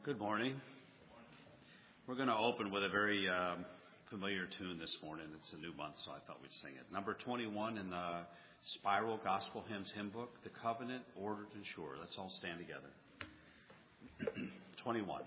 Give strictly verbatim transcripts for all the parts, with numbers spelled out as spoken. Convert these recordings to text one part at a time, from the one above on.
Good morning. We're going to open with a very um, familiar tune this morning. It's a new month, so I thought we'd sing it. Number twenty-one in the Spiral Gospel Hymns Hymn Book, The Covenant, Ordered and Sure. Let's all stand together. twenty-one.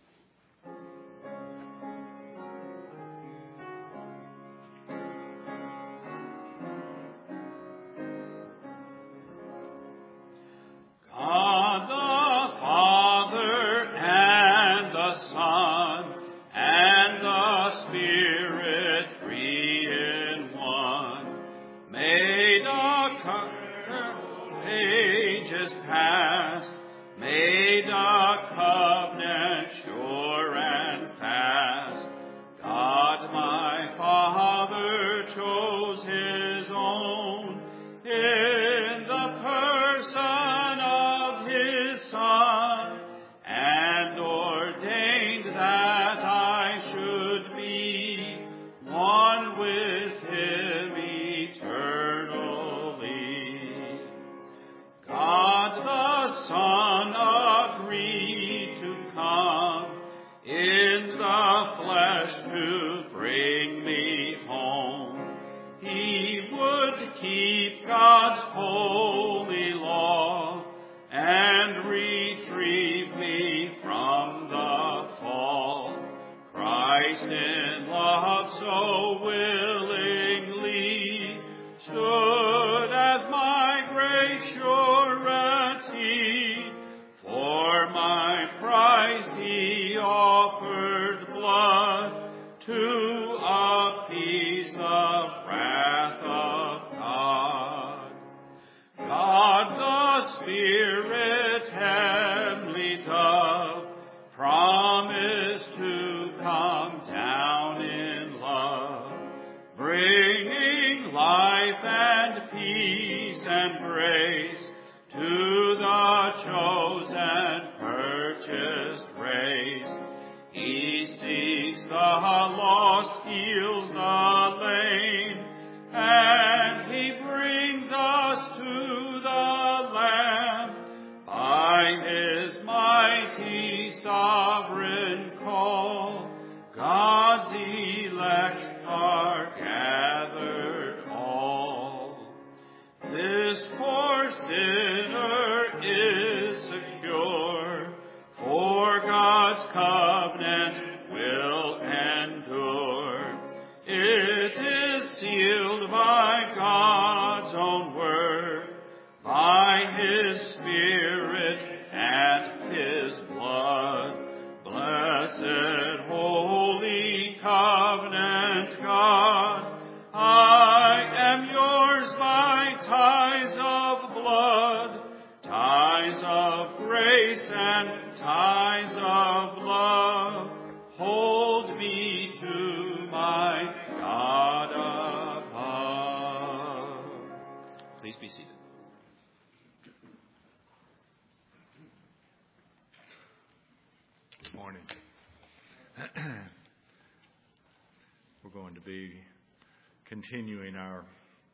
Continuing our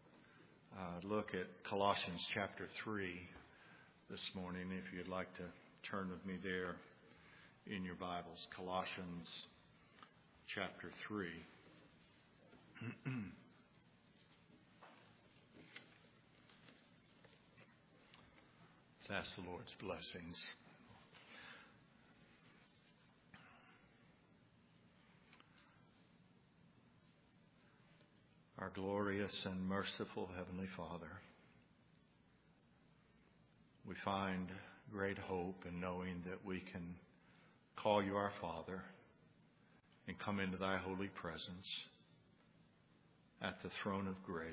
uh, look at Colossians chapter three this morning. If you'd like to turn with me there in your Bibles, Colossians chapter three. Let's ask the Lord's blessings. Our glorious and merciful Heavenly Father, we find great hope in knowing that we can call you our Father and come into thy holy presence at the throne of grace,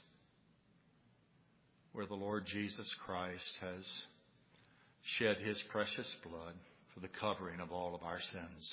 where the Lord Jesus Christ has shed his precious blood for the covering of all of our sins.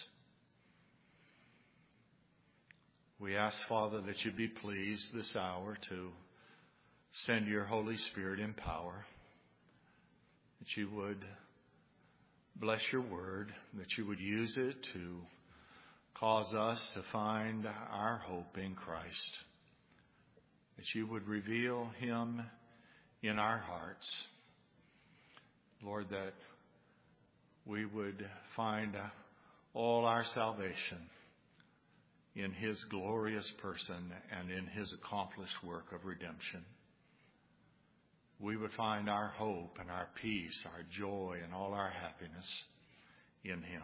We ask, Father, that you be pleased this hour to send your Holy Spirit in power, that you would bless your word, that you would use it to cause us to find our hope in Christ, that you would reveal him in our hearts. Lord, that we would find all our salvation in his glorious person and in his accomplished work of redemption. We would find our hope and our peace, our joy, and all our happiness in him.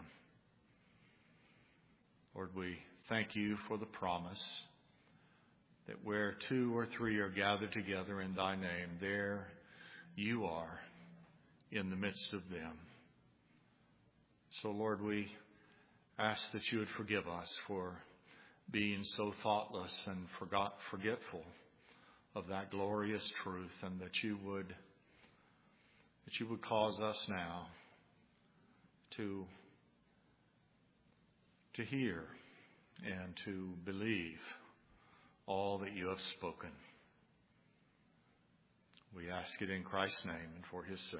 Lord, we thank you for the promise that where two or three are gathered together in thy name, there you are in the midst of them. So, Lord, we ask that you would forgive us for being so thoughtless and forgot, forgetful of that glorious truth, and that you would that you would cause us now to to hear and to believe all that you have spoken. We ask it in Christ's name and for his sake.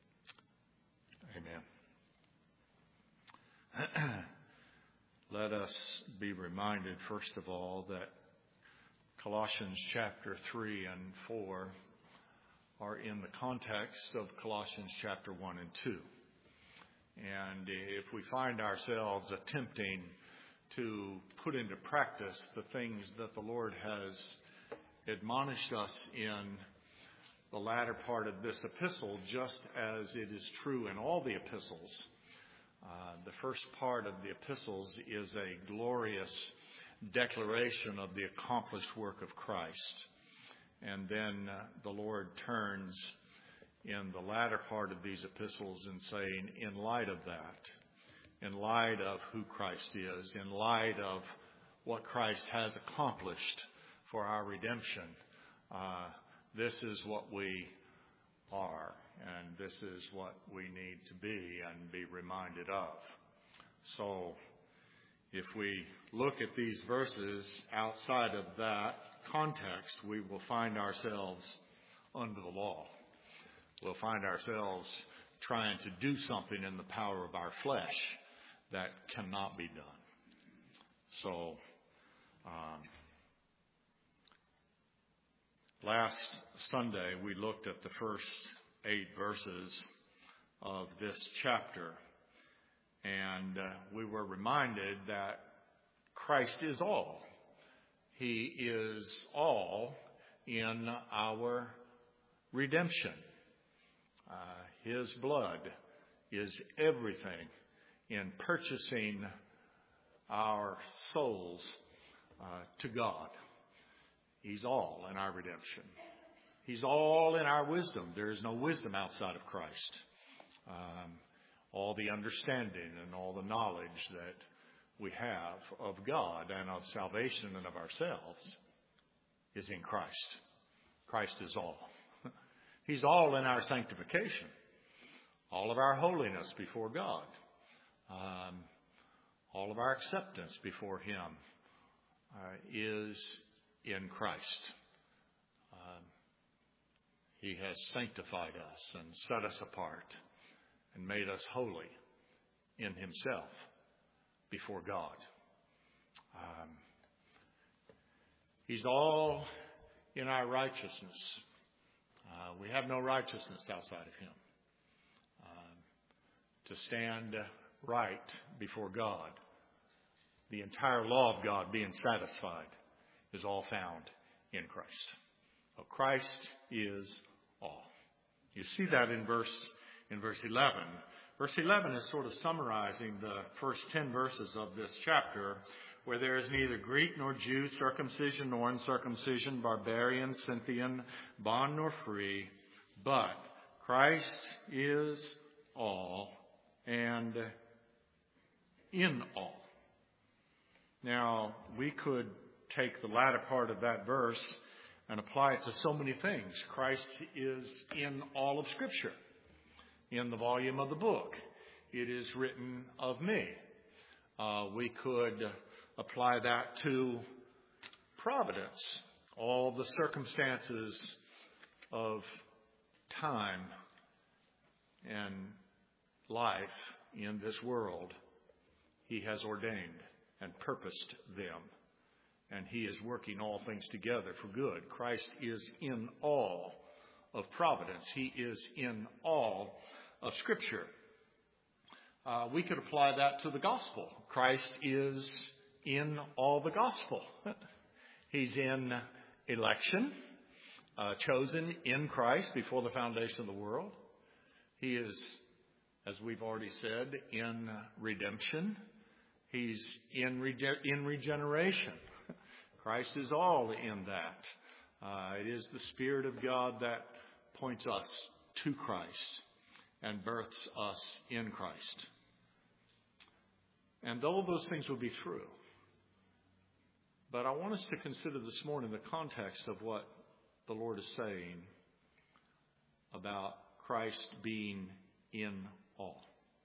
Amen. Let us be reminded, first of all, that Colossians chapter three and four are in the context of Colossians chapter one and two. And if we find ourselves attempting to put into practice the things that the Lord has admonished us in the latter part of this epistle, just as it is true in all the epistles, uh, the first part of the epistles is a glorious declaration of the accomplished work of Christ. And then uh, the Lord turns in the latter part of these epistles and saying, in light of that, in light of who Christ is, in light of what Christ has accomplished for our redemption, uh, this is what we are, and this is what we need to be and be reminded of. So, if we look at these verses outside of that context, we will find ourselves under the law. We'll find ourselves trying to do something in the power of our flesh that cannot be done. So, um, last Sunday we looked at the first eight verses of this chapter, and uh, we were reminded that Christ is all. He is all in our redemption. Uh, his blood is everything in purchasing our souls uh, to God. He's all in our redemption. He's all in our wisdom. There is no wisdom outside of Christ. Um, all the understanding and all the knowledge that we have of God and of salvation and of ourselves is in Christ. Christ is all. He's all in our sanctification, all of our holiness before God, um, all of our acceptance before him uh, is in Christ. Um, he has sanctified us and set us apart and made us holy in himself before God. Um, he's all in our righteousness. Uh, we have no righteousness outside of him. Um, to stand right before God, the entire law of God being satisfied, is all found in Christ. So Christ is all. You see that in verse in verse eleven. Verse eleven is sort of summarizing the first ten verses of this chapter, where there is neither Greek nor Jew, circumcision nor uncircumcision, barbarian, Scythian, bond nor free, but Christ is all and in all. Now, we could take the latter part of that verse and apply it to so many things. Christ is in all of Scripture. In the volume of the book, it is written of me. Uh, we could apply that to providence, all the circumstances of time and life in this world. He has ordained and purposed them, and he is working all things together for good. Christ is in all of providence. He is in all of Scripture. Uh, we could apply that to the gospel. Christ is in all the gospel. He's in election, uh, chosen in Christ before the foundation of the world. He is, as we've already said, in redemption. He's in, rege- in regeneration. Christ is all in that. Uh, it is the Spirit of God that points us to Christ and births us in Christ. And all those things will be true. But I want us to consider this morning the context of what the Lord is saying about Christ being in all.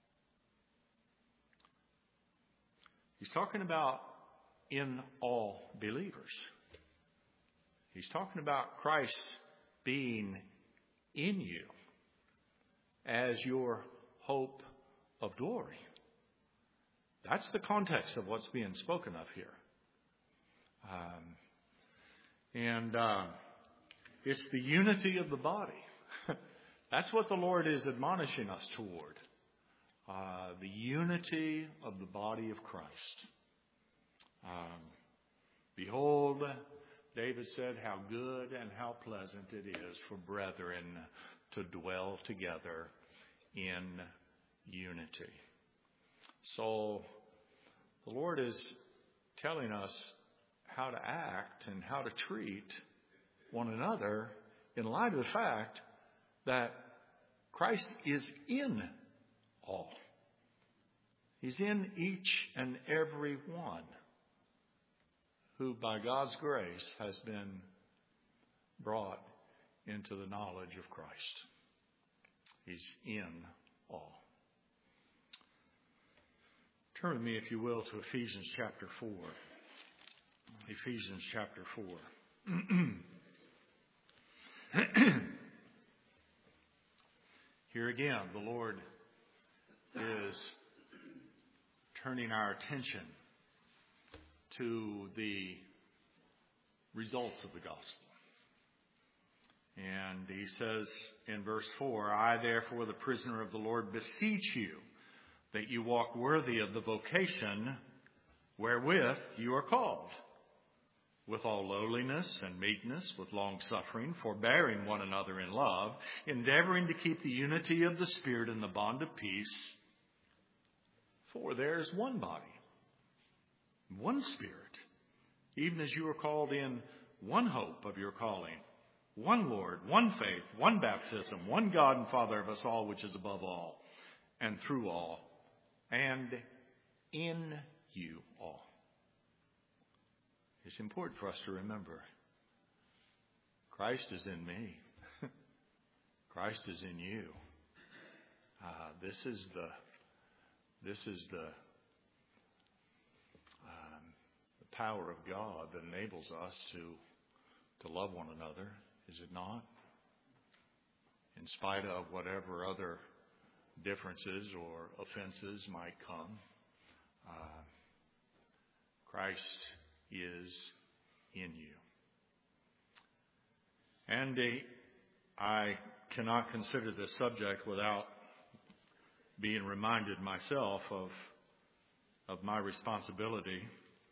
He's talking about in all believers. He's talking about Christ being in you as your hope of glory. That's the context of what's being spoken of here. Um, and uh, it's the unity of the body. That's what the Lord is admonishing us toward. Uh, the unity of the body of Christ. Um, Behold, David said, how good and how pleasant it is for brethren to dwell together in unity. So the Lord is telling us how to act and how to treat one another in light of the fact that Christ is in all. He's in each and every one who by God's grace has been brought into the knowledge of Christ. He's in all. Turn with me, if you will, to Ephesians chapter four. Ephesians chapter four. Here again, the Lord is turning our attention to the results of the gospel. And he says in verse four, I therefore, the prisoner of the Lord, beseech you that you walk worthy of the vocation wherewith you are called, with all lowliness and meekness, with long suffering, forbearing one another in love, endeavoring to keep the unity of the Spirit in the bond of peace. For there is one body, one Spirit, even as you are called in one hope of your calling, one Lord, one faith, one baptism, one God and Father of us all, which is above all, and through all, and in you all. It's important for us to remember Christ is in me. Christ is in you. Uh, this is the this is the um, the power of God that enables us to to love one another. Is it not? In spite of whatever other differences or offenses might come, uh, Christ is in you. And uh, I cannot consider this subject without being reminded myself of of my responsibility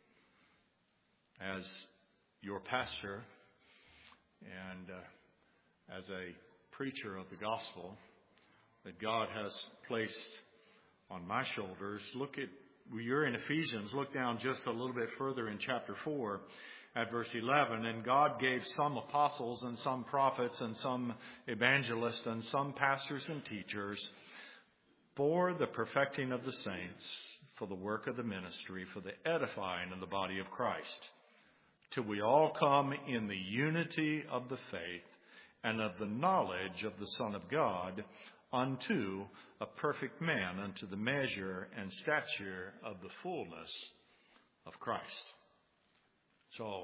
as your pastor and uh, as a preacher of the gospel that God has placed on my shoulders. Look at, you're in Ephesians, look down just a little bit further in chapter four at verse eleven. And God gave some apostles and some prophets and some evangelists and some pastors and teachers for the perfecting of the saints, for the work of the ministry, for the edifying of the body of Christ, till we all come in the unity of the faith and of the knowledge of the Son of God, unto a perfect man, unto the measure and stature of the fullness of Christ. So,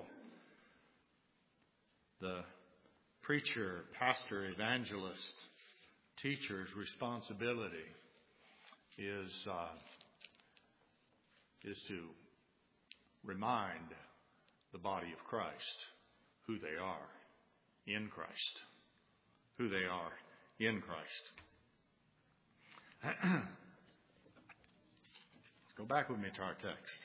the preacher, pastor, evangelist, teacher's responsibility is uh, is to remind the body of Christ who they are in Christ. Who they are in Christ. Go back with me to our text.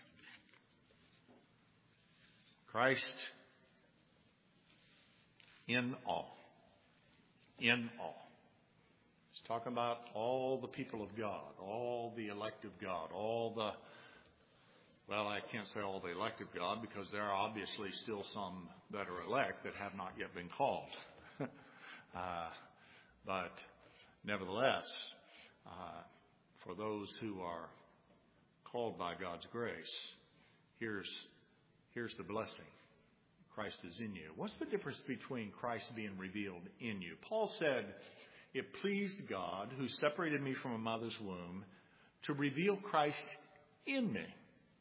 Christ in all. In all. He's talking about all the people of God, all the elect of God, all the, well, I can't say all the elect of God because there are obviously still some that are elect that have not yet been called. uh, but nevertheless, uh, for those who are called by God's grace, here's here's the blessing. Christ is in you. What's the difference between Christ being revealed in you? Paul said, it pleased God, who separated me from a mother's womb, to reveal Christ in me.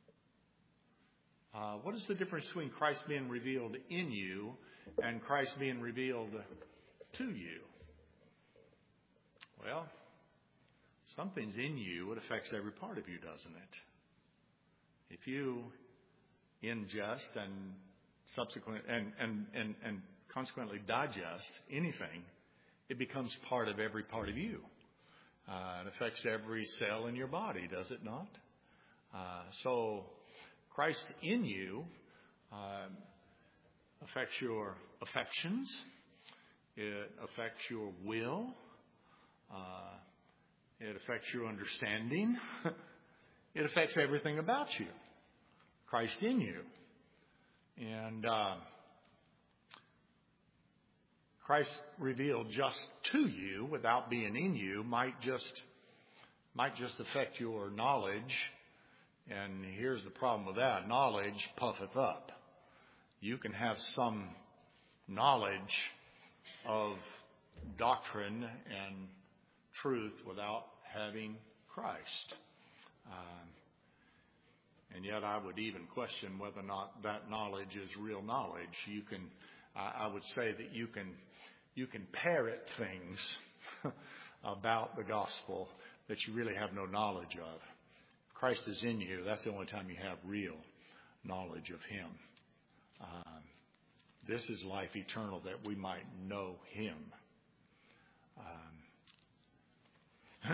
Uh, what is the difference between Christ being revealed in you and Christ being revealed to you? Well, something's in you. It affects every part of you, doesn't it? If you ingest and subsequent and, and, and, and consequently digest anything, it becomes part of every part of you. Uh, it affects every cell in your body, does it not? Uh, so Christ in you uh, affects your affections. It affects your will. Uh, it affects your understanding. It affects everything about you. Christ in you. And uh, Christ revealed just to you without being in you might just might just affect your knowledge. And here's the problem with that. Knowledge puffeth up. You can have some knowledge of doctrine and truth without having Christ. Um, and yet I would even question whether or not that knowledge is real knowledge. You can, I, I would say that you can, you can parrot things about the gospel that you really have no knowledge of. Christ is in you. That's the only time you have real knowledge of Him. Um, this is life eternal, that we might know Him. Um,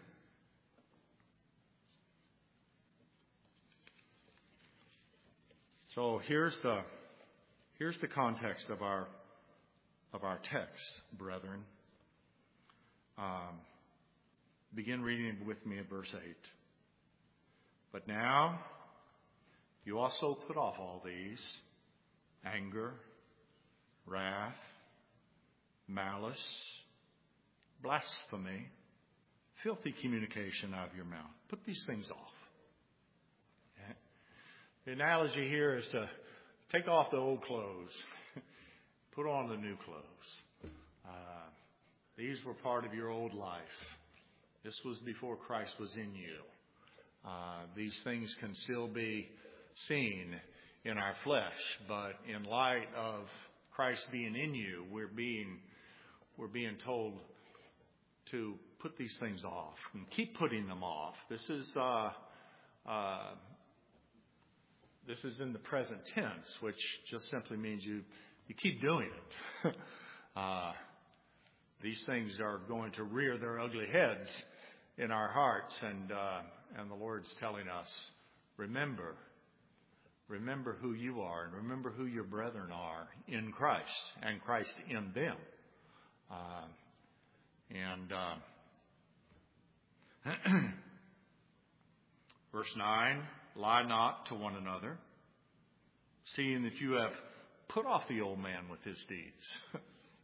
so here's the here's the context of our of our text, brethren. Um, begin reading with me at verse eight. But now you also put off all these: anger, wrath, malice, blasphemy, filthy communication out of your mouth. Put these things off. Okay? The analogy here is to take off the old clothes, put on the new clothes. Uh, these were part of your old life. This was before Christ was in you. Uh, these things can still be seen in our flesh, but in light of Christ being in you, we're being we're being told to put these things off and keep putting them off. This is uh, uh, this is in the present tense, which just simply means you you keep doing it. uh, these things are going to rear their ugly heads in our hearts, and uh, and the Lord's telling us, remember. Remember who you are, and remember who your brethren are in Christ, and Christ in them. Uh, and uh, verse nine, lie not to one another, seeing that you have put off the old man with his deeds.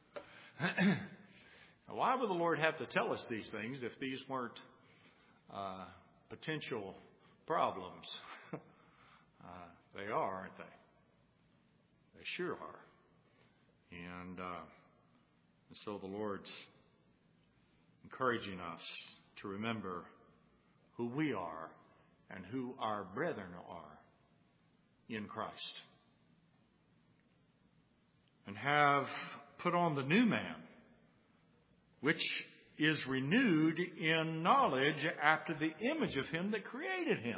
Now, why would the Lord have to tell us these things if these weren't uh, potential problems? uh, They are, aren't they? They sure are. And, uh, and so the Lord's encouraging us to remember who we are and who our brethren are in Christ. And have put on the new man, which is renewed in knowledge after the image of Him that created him.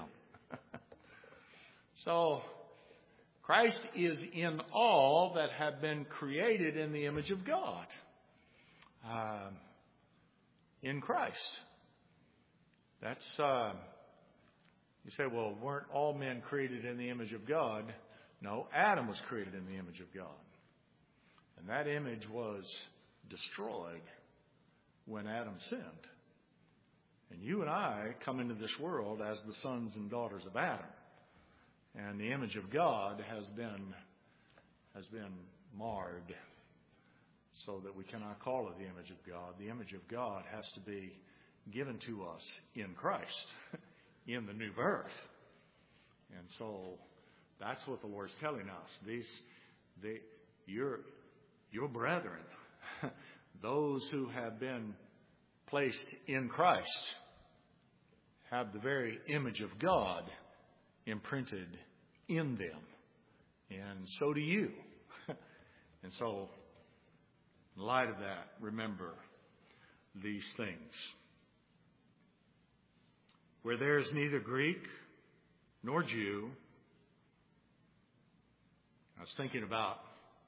So, Christ is in all that have been created in the image of God. Uh, in Christ. That's uh, You say, well, weren't all men created in the image of God? No, Adam was created in the image of God. And that image was destroyed when Adam sinned. And you and I come into this world as the sons and daughters of Adam. And the image of God has been has been marred so that we cannot call it the image of God. The image of God has to be given to us in Christ, in the new birth. And so that's what the Lord's telling us. These, they, your, your brethren, those who have been placed in Christ, have the very image of God imprinted in them. And so do you. And so, in light of that, remember these things. Where there is neither Greek nor Jew. I was thinking about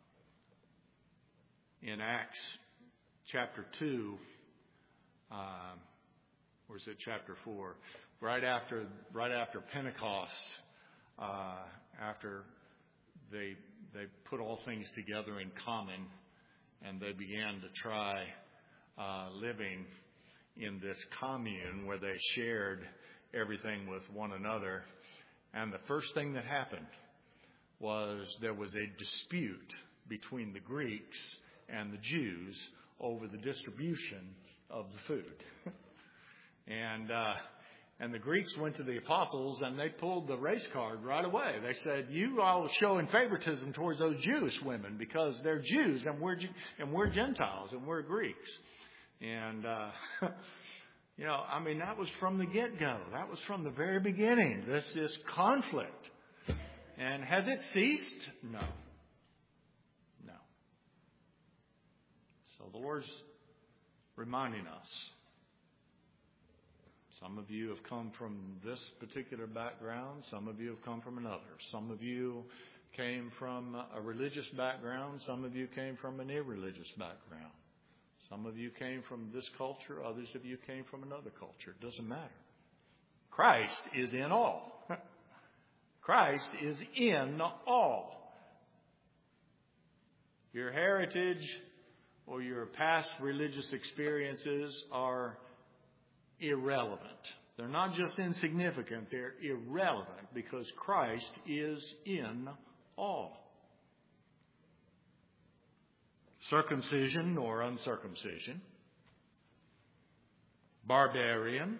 in Acts chapter two, uh, or is it chapter four? Right after, right after Pentecost, uh, after they they put all things together in common, and they began to try uh, living in this commune where they shared everything with one another. And the first thing that happened was there was a dispute between the Greeks and the Jews over the distribution of the food. and uh, and the Greeks went to the apostles and they pulled the race card right away. They said, "You all showing favoritism towards those Jewish women because they're Jews and we're and we're Gentiles and we're Greeks." And uh, you know, I mean, that was from the get-go. That was from the very beginning. This is conflict. And has it ceased? No. No. So the Lord's reminding us. Some of you have come from this particular background. Some of you have come from another. Some of you came from a religious background. Some of you came from an irreligious background. Some of you came from this culture. Others of you came from another culture. It doesn't matter. Christ is in all. Christ is in all. Your heritage or your past religious experiences are irrelevant. They're not just insignificant, they're irrelevant because Christ is in all. Circumcision or uncircumcision, barbarian.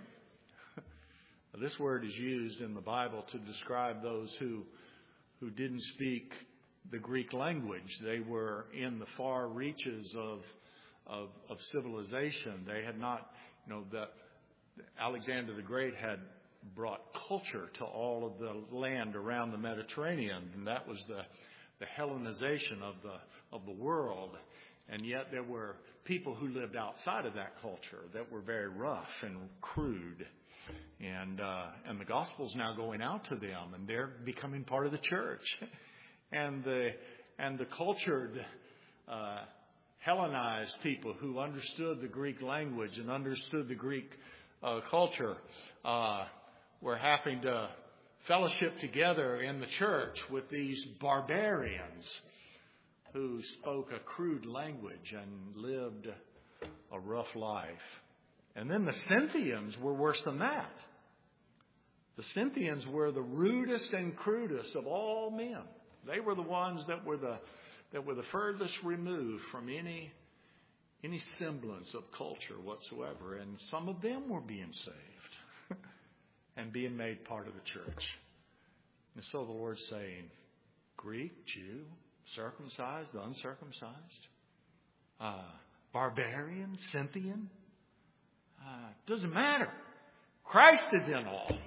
This word is used in the Bible to describe those who who didn't speak the Greek language. They were in the far reaches of of, of civilization. They had not, you know, the Alexander the Great had brought culture to all of the land around the Mediterranean, and that was the the Hellenization of the of the world. And yet there were people who lived outside of that culture that were very rough and crude. And uh, and the gospel's now going out to them, and they're becoming part of the church. And the and the cultured, uh, Hellenized people who understood the Greek language and understood the Greek uh, culture uh, were having to fellowship together in the church with these barbarians who spoke a crude language and lived a rough life. And then the Scythians were worse than that. The Scythians were the rudest and crudest of all men. They were the ones that were the that were the furthest removed from any any semblance of culture whatsoever. And some of them were being saved and being made part of the church. And so the Lord's saying, Greek, Jew, circumcised, uncircumcised, uh, barbarian, Scythian, uh, doesn't matter. Christ is in all.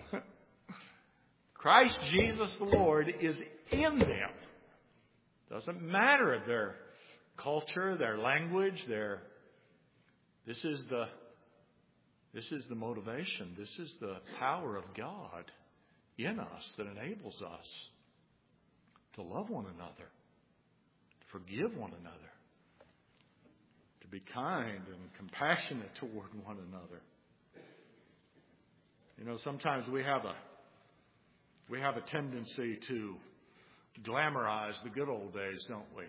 Christ Jesus the Lord is in them. Doesn't matter if their culture, their language, their this is the this is the motivation. This is the power of God in us that enables us to love one another, to forgive one another, to be kind and compassionate toward one another. You know, sometimes we have a We have a tendency to glamorize the good old days, don't we?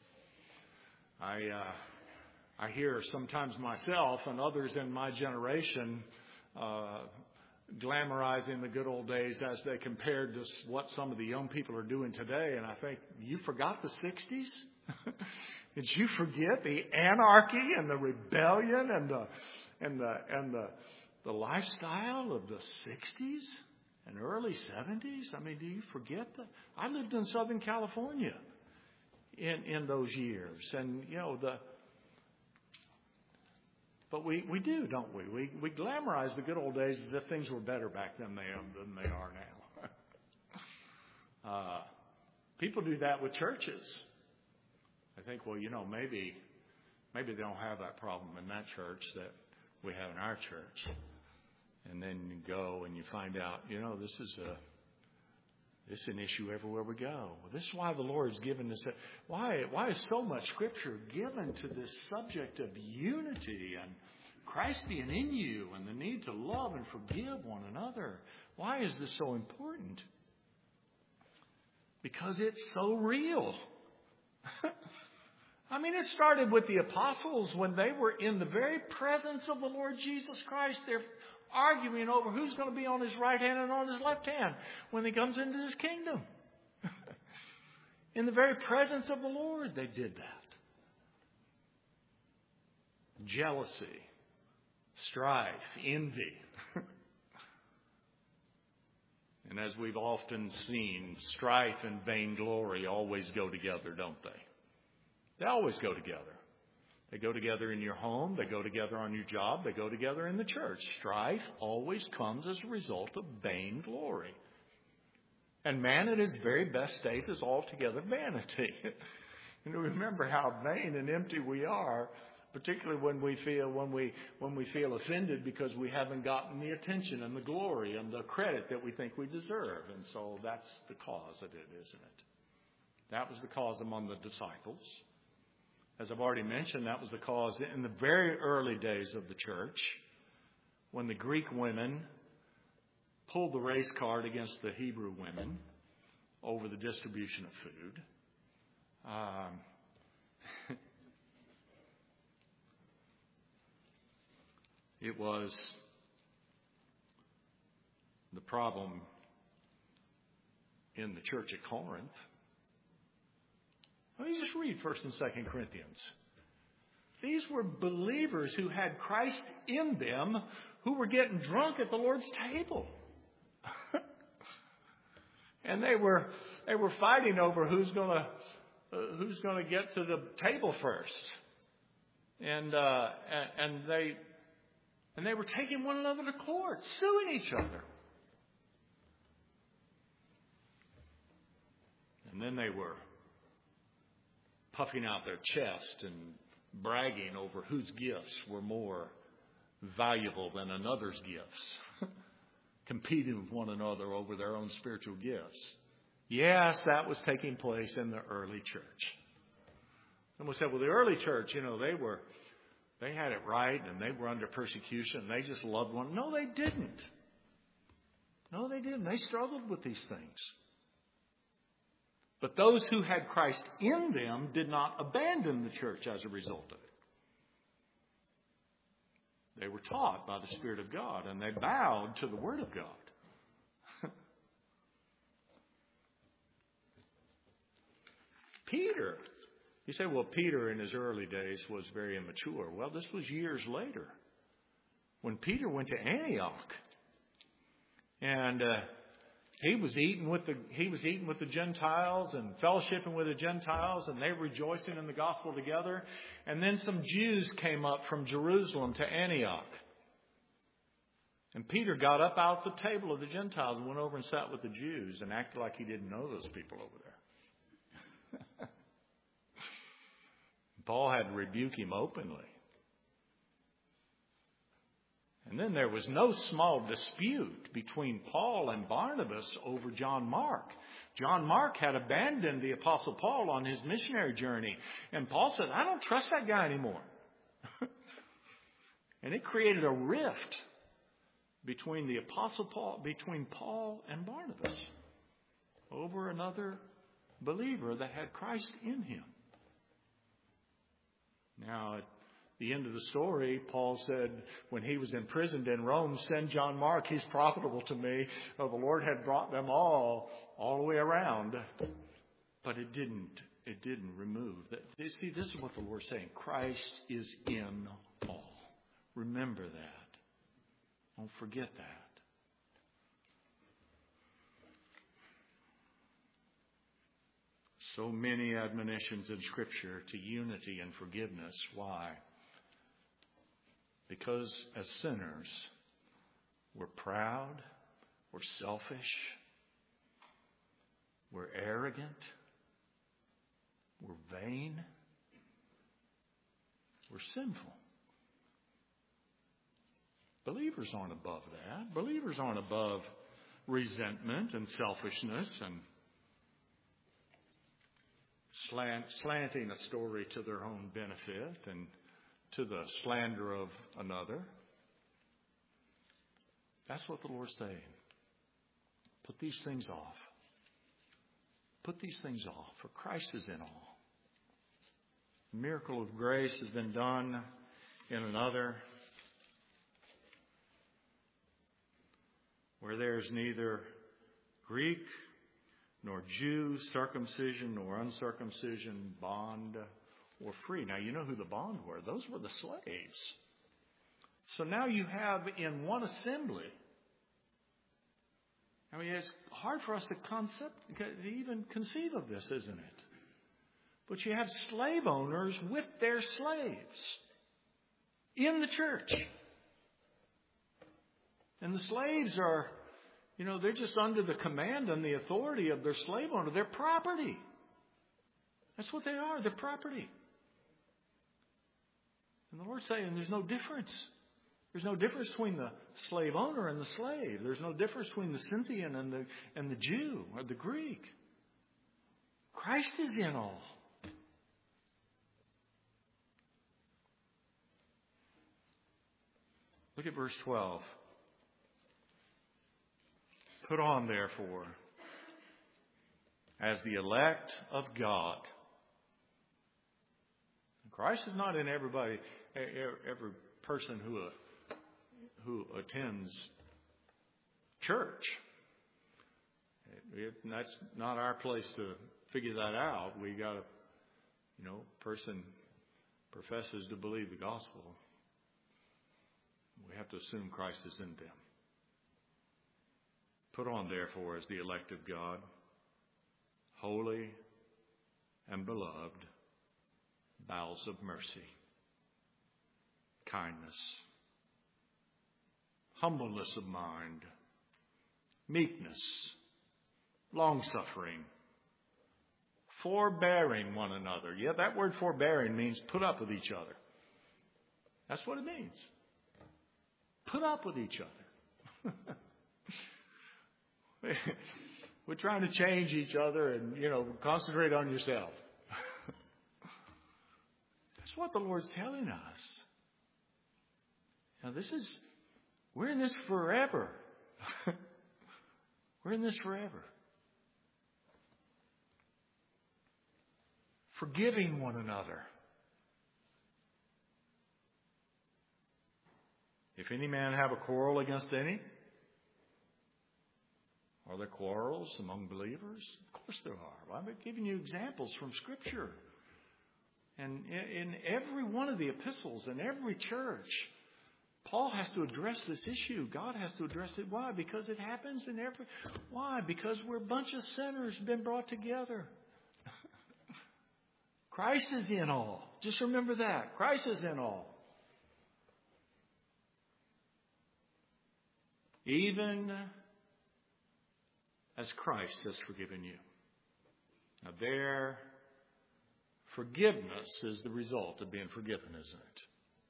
I uh, I hear sometimes myself and others in my generation uh, glamorizing the good old days as they compared to what some of the young people are doing today. And I think, you forgot the sixties? Did you forget the anarchy and the rebellion and the and the and the the lifestyle of the sixties and early seventies? I mean, do you forget that? I lived in Southern California in in those years, and you know the. But we, we do, don't we? We we glamorize the good old days as if things were better back then they than they are now. uh, people do that with churches. I think, well, you know, maybe maybe they don't have that problem in that church that we have in our church. And then you go and you find out, you know, this is a this is an issue everywhere we go. Well, this is why the Lord's given this. Why why is so much Scripture given to this subject of unity and Christ being in you and the need to love and forgive one another? Why is this so important? Because it's so real. I mean, it started with the apostles when they were in the very presence of the Lord Jesus Christ. They're arguing over who's going to be on his right hand and on his left hand when he comes into his kingdom. In the very presence of the Lord, they did that. Jealousy, strife, envy. And as we've often seen, strife and vainglory always go together, don't they? They always go together. They go together in your home. They go together on your job. They go together in the church. Strife always comes as a result of vainglory. And man at his very best state is altogether vanity. And remember how vain and empty we are, particularly when we feel when we when we feel offended because we haven't gotten the attention and the glory and the credit that we think we deserve. And so that's the cause of it, isn't it? That was the cause among the disciples. As I've already mentioned, that was the cause in the very early days of the church when the Greek women pulled the race card against the Hebrew women over the distribution of food. Um, it was the problem in the church at Corinth. Let me just read First and Second Corinthians. These were believers who had Christ in them, who were getting drunk at the Lord's table. And they were they were fighting over who's going to uh, who's going to get to the table first. And uh, and they and they were taking one another to court, suing each other. And then they were puffing out their chest and bragging over whose gifts were more valuable than another's gifts, competing with one another over their own spiritual gifts. Yes, that was taking place in the early church. And we said, well, the early church, you know, they were, they had it right and they were under persecution and they just loved one. No, they didn't. No, they didn't. They struggled with these things. But those who had Christ in them did not abandon the church as a result of it. They were taught by the Spirit of God, and they bowed to the Word of God. Peter. You say, well, Peter in his early days was very immature. Well, this was years later when Peter went to Antioch. And uh, He was eating with the he was eating with the Gentiles and fellowshipping with the Gentiles, and they were rejoicing in the gospel together. And then some Jews came up from Jerusalem to Antioch. And Peter got up out the table of the Gentiles and went over and sat with the Jews and acted like he didn't know those people over there. Paul had to rebuke him openly. And then there was no small dispute between Paul and Barnabas over John Mark. John Mark had abandoned the Apostle Paul on his missionary journey. And Paul said, I don't trust that guy anymore. And it created a rift between the Apostle Paul, between Paul and Barnabas. over another believer that had Christ in him. Now, at the end of the story, Paul said when he was imprisoned in Rome, send John Mark, he's profitable to me. Oh, the Lord had brought them all, all the way around. But it didn't, it didn't remove that. See, this is what the Lord's saying. Christ is in all. Remember that. Don't forget that. So many admonitions in Scripture to unity and forgiveness. Why? Because as sinners, we're proud, we're selfish, we're arrogant, we're vain, we're sinful. Believers aren't above that. Believers aren't above resentment and selfishness and Slant, slanting a story to their own benefit and to the slander of another. That's what the Lord's saying. Put these things off. Put these things off, for Christ is in all. The miracle of grace has been done in another, where there's neither Greek nor Jew, circumcision nor uncircumcision, bond or free. Now, you know who the bond were. Those were the slaves. So now you have in one assembly. I mean, it's hard for us to concept, to even conceive of this, isn't it? But you have slave owners with their slaves in the church. And the slaves are, you know, they're just under the command and the authority of their slave owner. They're property. That's what they are. They're property. And the Lord's saying there's no difference. There's no difference between the slave owner and the slave. There's no difference between the Scythian and the and the Jew or the Greek. Christ is in all. Look at verse twelve. Put on, therefore, as the elect of God. Christ is not in everybody, every person who who attends church. It, that's not our place to figure that out. We got to, you know, person professes to believe the gospel. We have to assume Christ is in them. Put on, therefore, as the elect of God, holy and beloved, bowels of mercy, kindness, humbleness of mind, meekness, long-suffering, forbearing one another. Yeah, that word forbearing means put up with each other. That's what it means. Put up with each other. We're trying to change each other and, you know, concentrate on yourself. That's what the Lord's telling us. Now, this is, we're in this forever. We're in this forever. Forgiving one another. If any man have a quarrel against any, are there quarrels among believers? Of course there are. I'm giving you examples from Scripture. And in every one of the epistles, in every church, Paul has to address this issue. God has to address it. Why? Because it happens in every... Why? Because we're a bunch of sinners been brought together. Christ is in all. Just remember that. Christ is in all. Even as Christ has forgiven you. Now their forgiveness is the result of being forgiven, isn't it?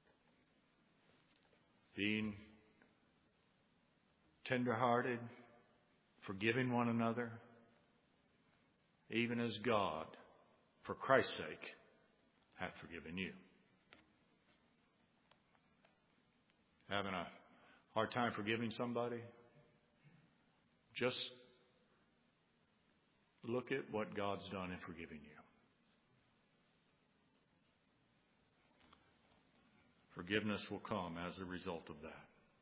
Being tenderhearted, forgiving one another, even as God, for Christ's sake, hath forgiven you. Having a hard time forgiving somebody? Just look at what God's done in forgiving you. Forgiveness will come as a result of that.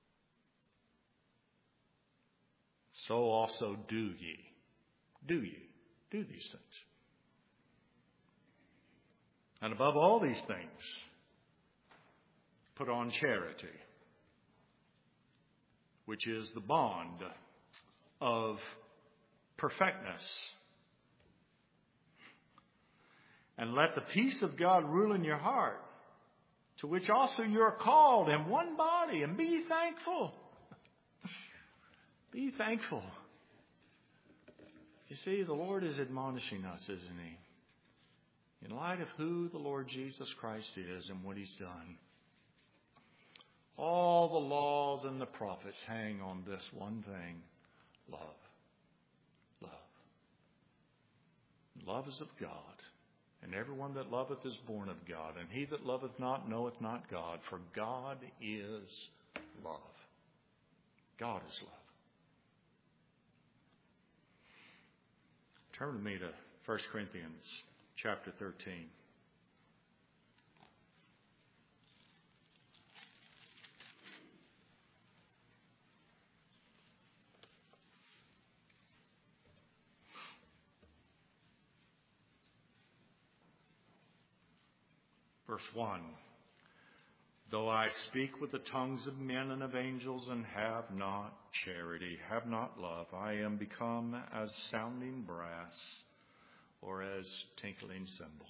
So also do ye. Do ye. Do these things. And above all these things, put on charity, which is the bond of perfectness. And let the peace of God rule in your heart, to which also you are called in one body, and be thankful. Be thankful. You see, the Lord is admonishing us, isn't He? In light of who the Lord Jesus Christ is and what He's done. All the laws and the prophets hang on this one thing: love. Love. Love is of God. And everyone that loveth is born of God. And he that loveth not knoweth not God. For God is love. God is love. Turn with me to First Corinthians chapter thirteen. Verse one. Though I speak with the tongues of men and of angels and have not charity, have not love, I am become as sounding brass or as tinkling cymbal.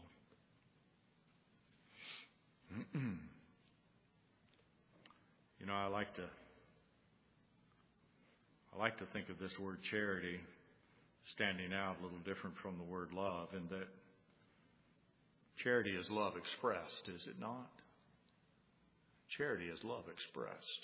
You know, I like to I like to think of this word charity standing out a little different from the word love, in that charity is love expressed, is it not? Charity is love expressed.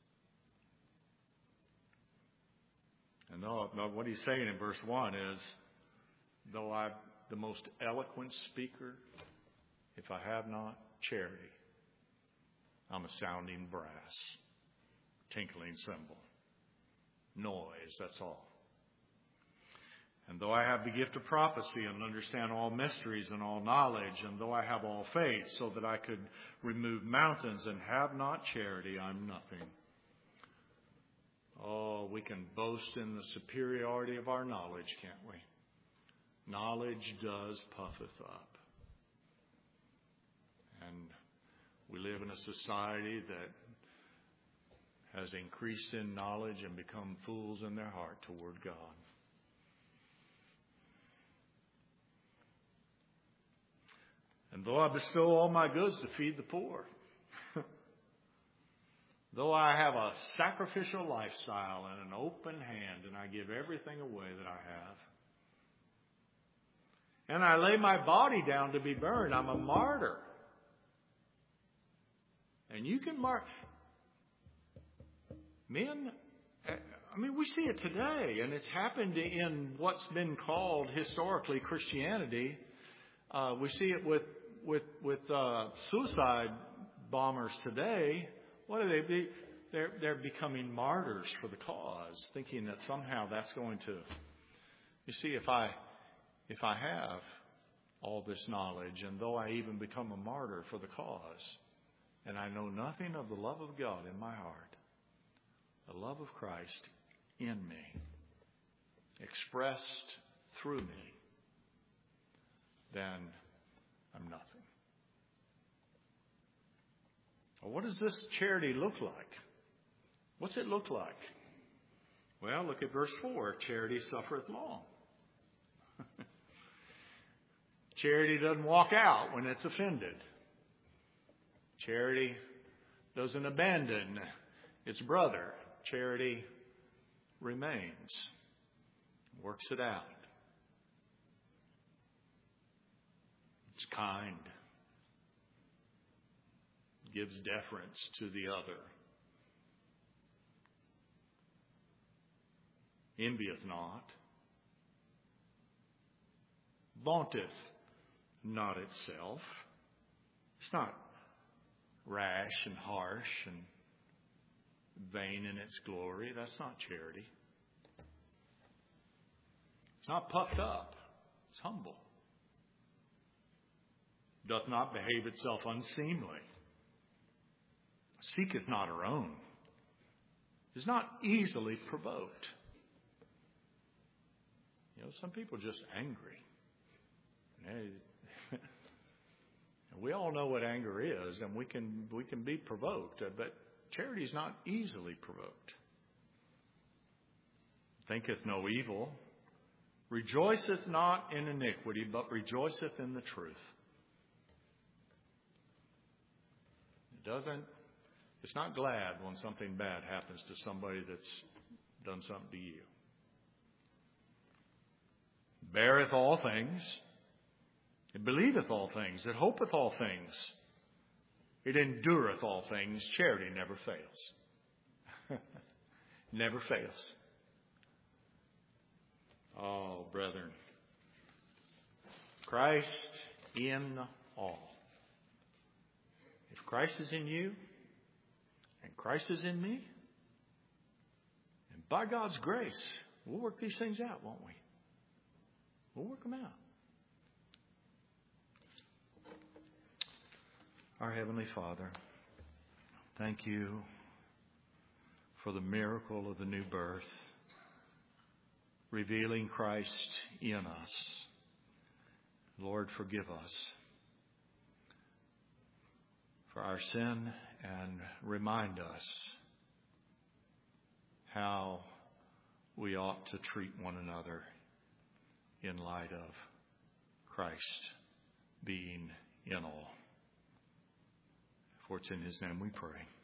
And though, what he's saying in verse one is, though I'm the most eloquent speaker, if I have not charity, I'm a sounding brass, tinkling cymbal. Noise, that's all. And though I have the gift of prophecy and understand all mysteries and all knowledge, and though I have all faith so that I could remove mountains and have not charity, I'm nothing. Oh, we can boast in the superiority of our knowledge, can't we? Knowledge does puffeth up. And we live in a society that has increased in knowledge and become fools in their heart toward God. And though I bestow all my goods to feed the poor, though I have a sacrificial lifestyle and an open hand, and I give everything away that I have, and I lay my body down to be burned, I'm a martyr. And you can mark. Men, I mean, we see it today, and it's happened in what's been called historically Christianity. Uh, we see it with with with uh, suicide bombers today. What are they? Be? They're they're becoming martyrs for the cause, thinking that somehow that's going to. You see, if I if I have all this knowledge, and though I even become a martyr for the cause, and I know nothing of the love of God in my heart, the love of Christ in me, expressed through me, then I'm nothing. Well, what does this charity look like? What's it look like? Well, look at verse four. Charity suffereth long. Charity doesn't walk out when it's offended. Charity doesn't abandon its brother. Charity remains, works it out. It's kind, gives deference to the other, envieth not, vaunteth not itself. It's not rash and harsh and vain in its glory. That's not charity. It's not puffed up. It's humble. Doth not behave itself unseemly. Seeketh not her own. Is not easily provoked. You know, some people are just angry. We all know what anger is, and we can we can be provoked, but charity is not easily provoked. Thinketh no evil, rejoiceth not in iniquity, but rejoiceth in the truth. It doesn't, it's not glad when something bad happens to somebody that's done something to you. Beareth all things, it believeth all things, it hopeth all things, it endureth all things. Charity never fails. Never fails. Oh, brethren, Christ in all. If Christ is in you, and Christ is in me, and by God's grace, we'll work these things out, won't we? We'll work them out. Our Heavenly Father, thank you for the miracle of the new birth, revealing Christ in us. Lord, forgive us for our sin and remind us how we ought to treat one another in light of Christ being in all. For it's in His name we pray.